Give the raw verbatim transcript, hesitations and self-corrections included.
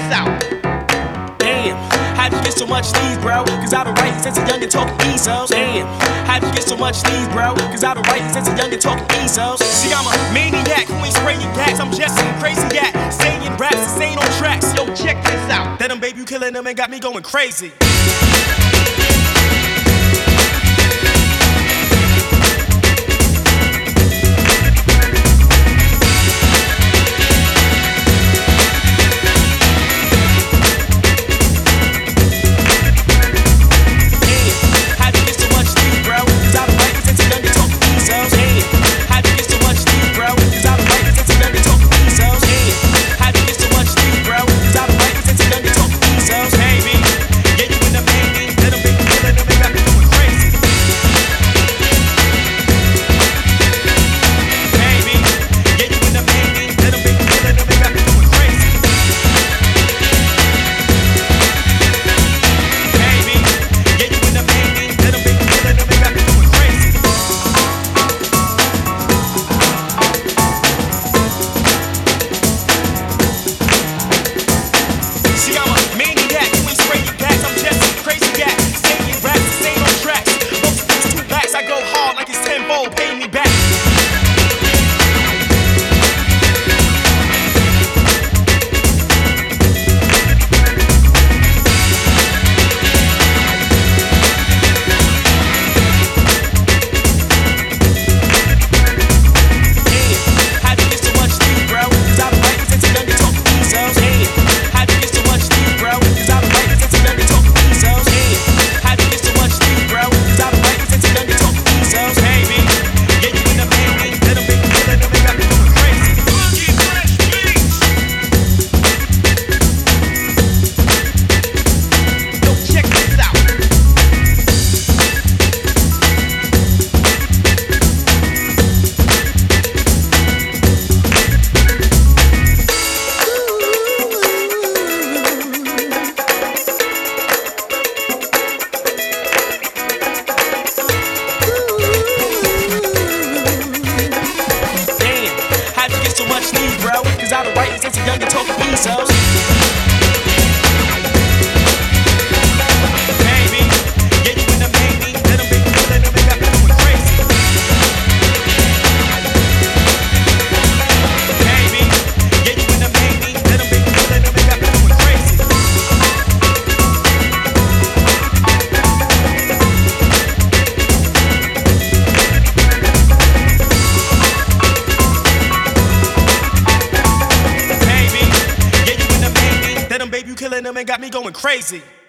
this out. Damn, how'd you get so much these, bro? Cause I've been writing since a youngin' talking easels. Damn, how'd you get so much these, bro? Cause I've been writing since a youngin' talking easels. See, I'm a maniac who ain't spraying gas. I'm just some crazy yak, saying raps and saying on tracks. Yo, check this out. That them baby, you killing them and got me going crazy. Pay me back. Bro, cause I've been writing since a youngin' talking easels. Baby, yeah, you in the baby, let them make me feel it, they got me going crazy. Baby, yeah, you in the baby, let them make me feel it, they got me going crazy. Baby, you killing them and got me going crazy.